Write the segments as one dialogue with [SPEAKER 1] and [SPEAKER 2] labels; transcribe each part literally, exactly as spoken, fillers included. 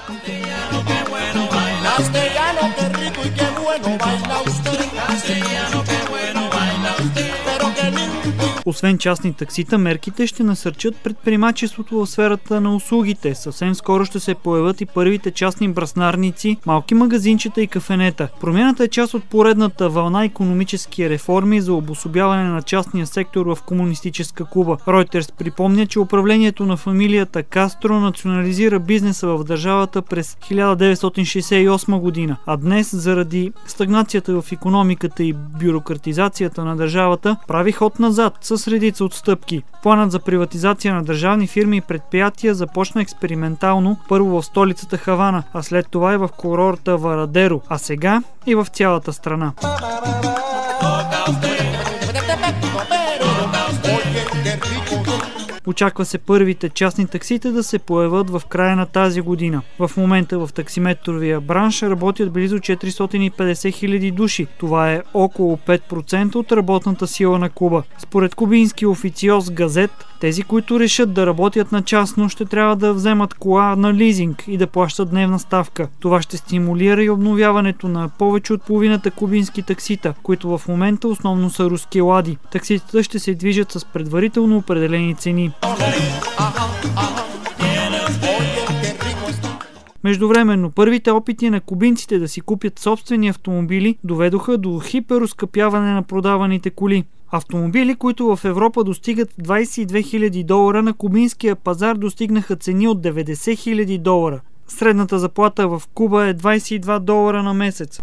[SPEAKER 1] Освен частни таксита, мерките ще насърчат предприемачеството в сферата на услугите. Съвсем скоро ще се появят и първите частни браснарници, малки магазинчета и кафенета. Промяната е част от поредната вълна икономически реформи за обособяване на частния сектор в комунистическа Куба. Ройтерс припомня, че управлението на фамилията Кастро национализира бизнеса в държавата през хиляда деветстотин шейсет и осма година, а днес заради стагнацията в икономиката и бюрократизацията на държавата прави ход назад с редица отстъпки. Планът за приватизация на държавни фирми и предприятия започна експериментално първо в столицата Хавана, а след това и в курорта Варадеро, а сега и в цялата страна. Очаква се първите частни таксита да се появят в края на тази година. В момента в таксиметровия бранш работят близо четиристотин и петдесет хиляди души. Това е около пет процента от работната сила на Куба. Според кубински официоз Газет, тези, които решат да работят на частно, ще трябва да вземат кола на лизинг и да плащат дневна ставка. Това ще стимулира и обновяването на повече от половината кубински таксита, които в момента основно са руски лади. Такситата ще се движат с предварително определени цени. Междувременно, първите опити на кубинците да си купят собствени автомобили доведоха до хипероскъпяване на продаваните коли. Автомобили, които в Европа достигат двадесет и две хиляди долара, на кубинския пазар достигнаха цени от деветдесет хиляди долара. Средната заплата в Куба е двадесет и два долара на месец.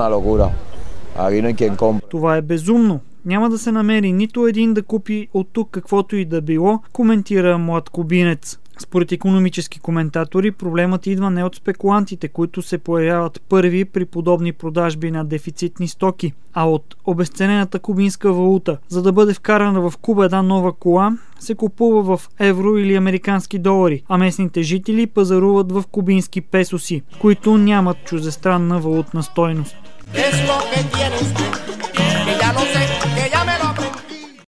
[SPEAKER 1] Това е безумно. Няма да се намери нито един да купи от тук каквото и да било, коментира млад кубинец. Според икономически коментатори, проблемът идва не от спекулантите, които се появяват първи при подобни продажби на дефицитни стоки, а от обезценената кубинска валута. За да бъде вкарана в Куба една нова кола, се купува в евро или американски долари, а местните жители пазаруват в кубински песоси, които нямат чуждестранна валутна стойност.